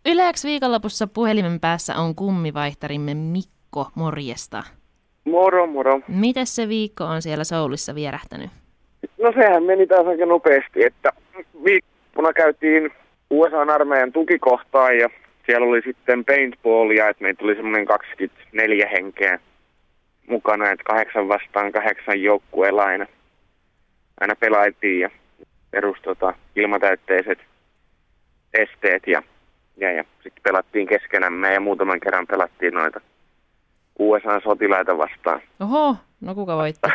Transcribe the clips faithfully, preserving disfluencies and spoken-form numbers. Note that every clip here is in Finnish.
Yle X viikonlopussa puhelimen päässä on kummivaihtarimme Mikko, morjesta. Moro, moro. Miten se viikko on siellä Soulissa vierähtänyt? No sehän meni taas aika nopeasti, että viikkona käytiin U S A-armeijan tukikohtaan ja siellä oli sitten paintballia, että meitä tuli semmoinen kaksikymmentäneljä henkeä mukana, että kahdeksan vastaan kahdeksan joukkueella aina, aina pelailtiin ja perus tota, ilmatäytteiset esteet ja, ja, ja sitten pelattiin keskenämme ja muutaman kerran pelattiin noita U S A-sotilaita vastaan. Oho, no kuka voitti?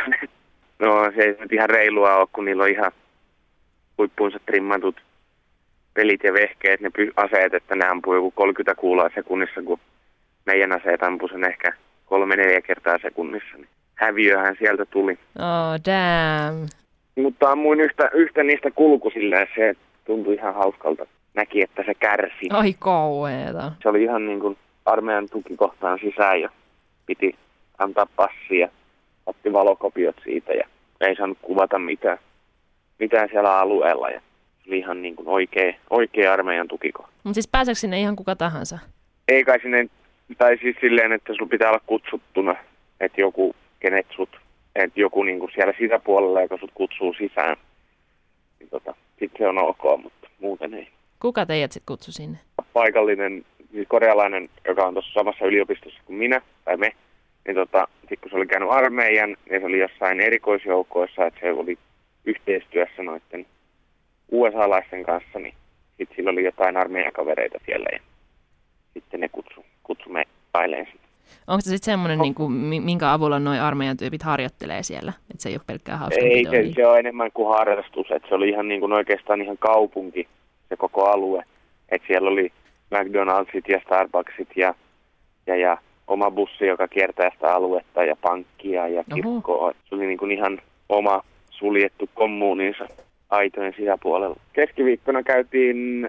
No se ei nyt ihan reilua ole, kun niillä on ihan huippuunsa trimmatut pelit ja vehkeet, ne py- aseet, että ne ampuu joku kolmekymmentä kuulaa sekunnissa, kun meidän aseet ampuu sen ehkä kolme neljä kertaa sekunnissa. Niin häviöhän sieltä tuli. Oh, damn. Mutta ammuin yhtä, yhtä niistä kulku silleen, se tuntui ihan hauskalta. Näki, että se kärsi. Ai kauheeta. Se oli ihan niin kuin armeijan tukikohtaan sisään ja piti antaa passia. Otti valokopiot siitä ja ei saanut kuvata mitään, mitään siellä alueella. Ja se oli ihan niin kuin oikea, oikea armeijan tukikohta. Mutta siis pääseekö sinne ihan kuka tahansa? Ei kai sinne, tai siis silleen, että sulla pitää olla kutsuttuna, että joku, kenet sut, että joku niin kuin siellä sisäpuolella, joka sut kutsuu sisään. Niin tota, sit se on ok, mutta muuten ei. Kuka teidät sitten kutsui sinne? Paikallinen, siis korealainen, joka on tuossa samassa yliopistossa kuin minä, tai me, niin tota, sit kun se oli käynyt armeijan, ja se oli jossain erikoisjoukoissa, että se oli yhteistyössä noiden U S A-laisten kanssa, niin sitten sillä oli jotain armeijakavereita siellä, ja sitten ne kutsu, kutsu me paileen sitä. Onko se sitten semmoinen, no. niin kuin, minkä avulla nuo armeijan tyypit harjoittelee siellä? Että se ei ole pelkkää hauskanpitoa? Ei, se, se on enemmän kuin harrastus, että se oli ihan niin kuin oikeastaan ihan kaupunki, se koko alue. Että siellä oli McDonald'sit ja Starbucksit ja, ja, ja oma bussi, joka kiertää sitä aluetta ja pankkia ja kirkkoa. Oho. Se oli niin kuin ihan oma suljettu kommuuninsa aitojen sisäpuolella. Keskiviikkona käytiin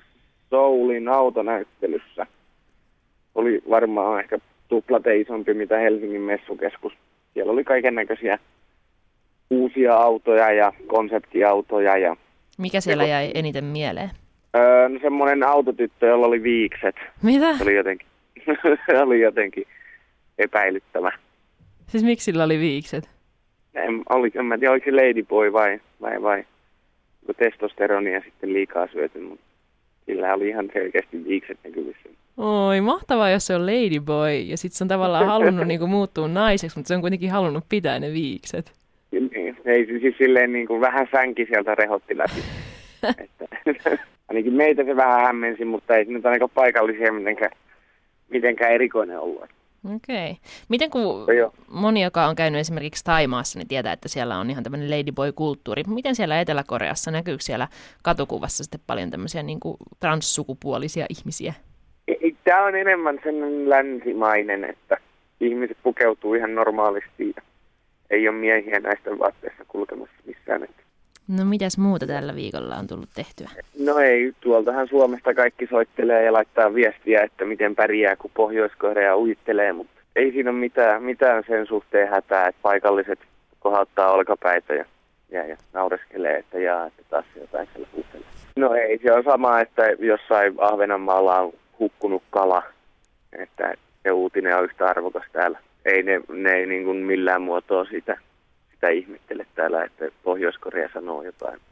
Soulin autonäyttelyssä. Oli varmaan ehkä tuplate isompi mitä Helsingin messukeskus. Siellä oli kaikennäköisiä uusia autoja ja konseptiautoja. Ja mikä siellä jäi eniten mieleen? Öö, no semmoinen autotyttö, jolla oli viikset. Mitä? Se oli jotenkin, se oli jotenkin epäilyttävä. Siis miksi sillä oli viikset? En, oli, en mä tiedä, oliko se ladyboy vai, vai, vai testosteronia sitten liikaa syöty, mutta sillä oli ihan selkeästi viikset näkyvissä. Oi, mahtavaa, jos se on ladyboy ja sitten se on tavallaan halunnut niinku muuttua naiseksi, mutta se on kuitenkin halunnut pitää ne viikset. Ei, siis silleen niin kuin vähän sänki sieltä rehotti läpi. Että, ainakin meitä se vähän hämmensi, mutta ei se nyt ainakaan paikallisia mitenkään, mitenkään erikoinen ollut. Okei. Miten kun moni, joka on käynyt esimerkiksi Thaimaassa, niin tietää, että siellä on ihan tämmöinen ladyboy-kulttuuri. Miten siellä Etelä-Koreassa näkyykö siellä katukuvassa sitten paljon tämmöisiä niin kuin transsukupuolisia ihmisiä? Tämä on enemmän sellainen länsimainen, että ihmiset pukeutuu ihan normaalisti ja ei ole miehiä näistä vaatteissa kulkemassa missään. No mitäs muuta tällä viikolla on tullut tehtyä? No ei, tuoltahan Suomesta kaikki soittelee ja laittaa viestiä, että miten pärjää, kun Pohjois-Korea uittelee, mutta ei siinä ole mitään, mitään sen suhteen hätää, että paikalliset kohauttaa olkapäitä ja, ja, ja naureskelee, että jaa, että taas jotain siellä huutelee. No ei, se on sama, että jossain Ahvenanmaalla on hukkunut kala, että se uutinen on yhtä arvokas täällä. Ei ne, ne ei niin kuin millään muotoa sitä, sitä ihmettele täällä, että Pohjois-Korea sanoo jotain